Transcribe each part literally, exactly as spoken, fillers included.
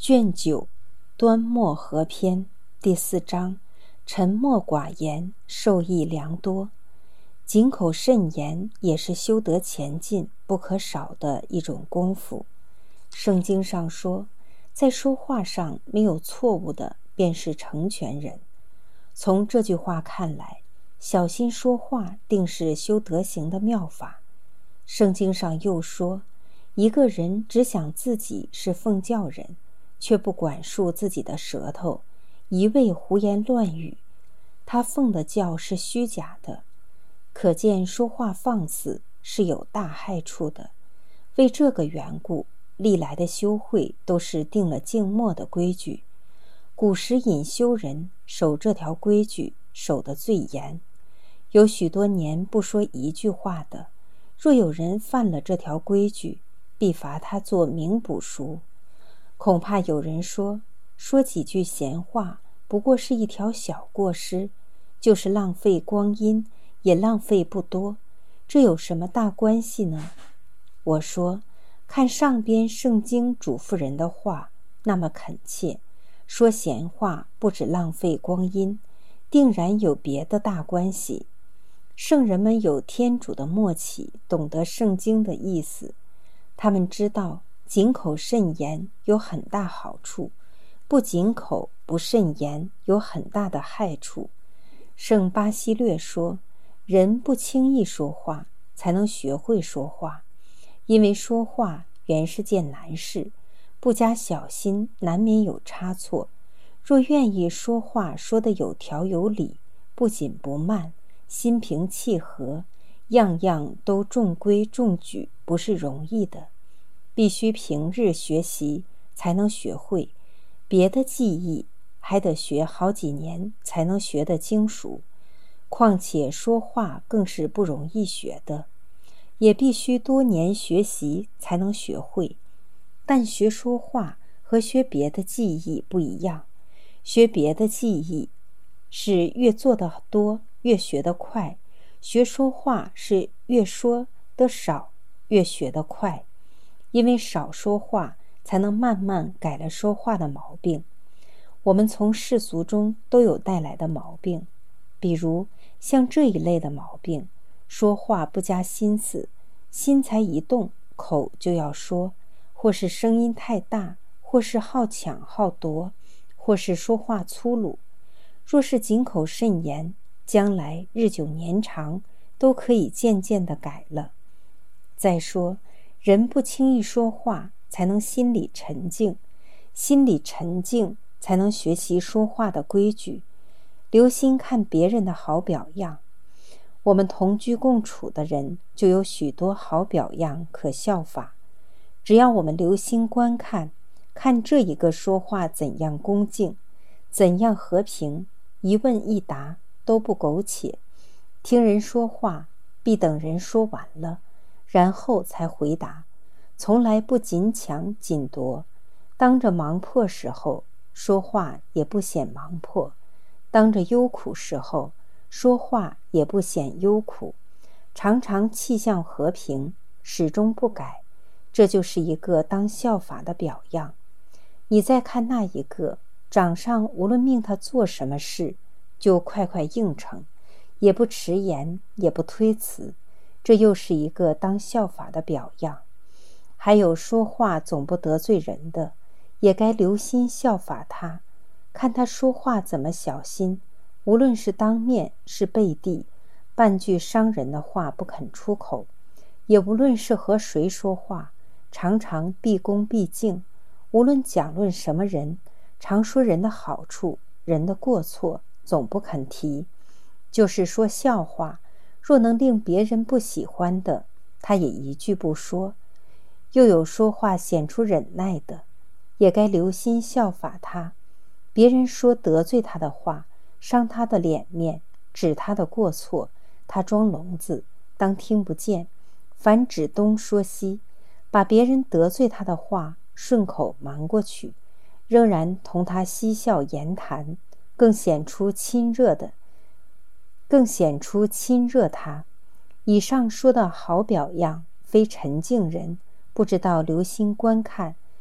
卷九，端默和篇，第四章，沉默寡言，受益良多。谨口慎言也是修德前进不可少的一种功夫。圣经上说，在说话上没有错误的，便是成全人。从这句话看来，小心说话定是修德行的妙法。圣经上又说，一个人只想自己是奉教人，却不管束自己的舌头，一味胡言乱语，他奉的教是虚假的。可见说话放肆是有大害处的。为这个缘故，历来的修会都是定了静默的规矩。古时隐修人守这条规矩守得最严，有许多年不说一句话的，若有人犯了这条规矩，必罚他做名捕赎。恐怕有人说，说几句闲话不过是一条小过失，就是浪费光阴也浪费不多，这有什么大关系呢？我说，看上边圣经嘱咐人的话那么恳切，说闲话不止浪费光阴，定然有别的大关系。圣人们有天主的默契，懂得圣经的意思，他们知道谨口慎言有很大好处，不谨口不慎言有很大的害处。圣巴西略说，人不轻易说话，才能学会说话，因为说话原是件难事，不加小心难免有差错。若愿意说话说得有条有理，不紧不慢，心平气和，样样都中规中矩，不是容易的。必须平日学习才能学会，别的技艺还得学好几年才能学得精熟，况且说话更是不容易学的，也必须多年学习才能学会。但学说话和学别的技艺不一样，学别的技艺是越做得多越学得快，学说话是越说得少越学得快。因为少说话才能慢慢改了说话的毛病。我们从世俗中都有带来的毛病，比如像这一类的毛病，说话不加心思，心才一动口就要说，或是声音太大，或是好抢好夺，或是说话粗鲁。若是谨口慎言，将来日久年长都可以渐渐地改了。再说，人不轻易说话，才能心里沉静，心里沉静才能学习说话的规矩，留心看别人的好表样。我们同居共处的人就有许多好表样可效法，只要我们留心观看，看这一个说话怎样恭敬，怎样和平，一问一答都不苟且。听人说话，必等人说完了，然后才回答，从来不紧抢紧夺。当着忙迫时候，说话也不显忙迫；当着忧苦时候，说话也不显忧苦。常常气象和平，始终不改，这就是一个当效法的表样。你再看那一个，掌上无论命他做什么事，就快快应承，也不迟延，也不推辞，这又是一个当效法的表样。还有说话总不得罪人的，也该留心效法他，看他说话怎么小心，无论是当面是背地，半句伤人的话不肯出口，也无论是和谁说话，常常毕恭毕敬，无论讲论什么人，常说人的好处，人的过错总不肯提。就是说笑话，若能令别人不喜欢的，他也一句不说。又有说话显出忍耐的，也该留心效法他。别人说得罪他的话，伤他的脸面，指他的过错，他装聋子，当听不见，反指东说西，把别人得罪他的话顺口瞒过去，仍然同他嬉笑言谈，更显出亲热的，更显出亲热他。以上说的好表样，非沉静人不知道留心观看，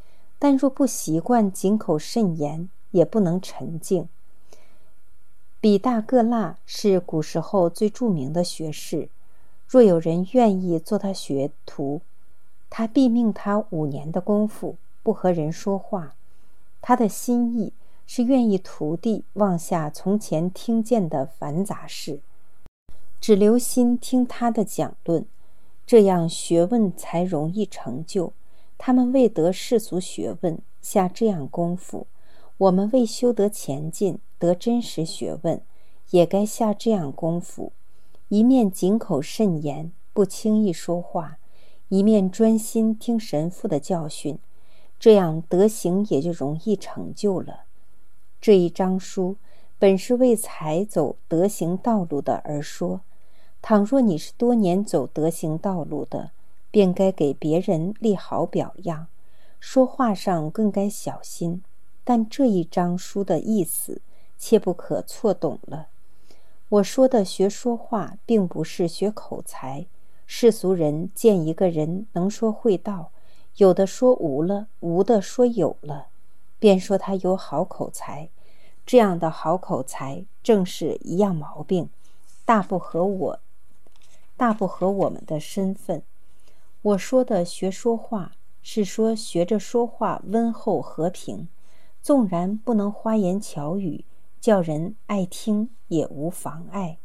但若不习惯谨口慎言，也不能沉静。比大各腊是古时候最著名的学士，若有人愿意做他学徒，他必命他五年的功夫不和人说话。他的心意是愿意徒弟忘下从前听见的繁杂事，只留心听他的讲论，这样学问才容易成就。他们为得世俗学问下这样功夫，我们为修得前进得真实学问，也该下这样功夫，一面谨口慎言，不轻易说话，一面专心听神父的教训，这样德行也就容易成就了。这一章书本是为才走德行道路的而说，倘若你是多年走德行道路的，便该给别人立好表样，说话上更该小心。但这一章书的意思切不可错懂了。我说的学说话并不是学口才，世俗人见一个人能说会道，有的说无了，无的说有了，便说他有好口才。这样的好口才正是一样毛病，大不合我大不合我们的身份。我说的学说话是说学着说话温厚和平，纵然不能花言巧语，叫人爱听也无妨碍。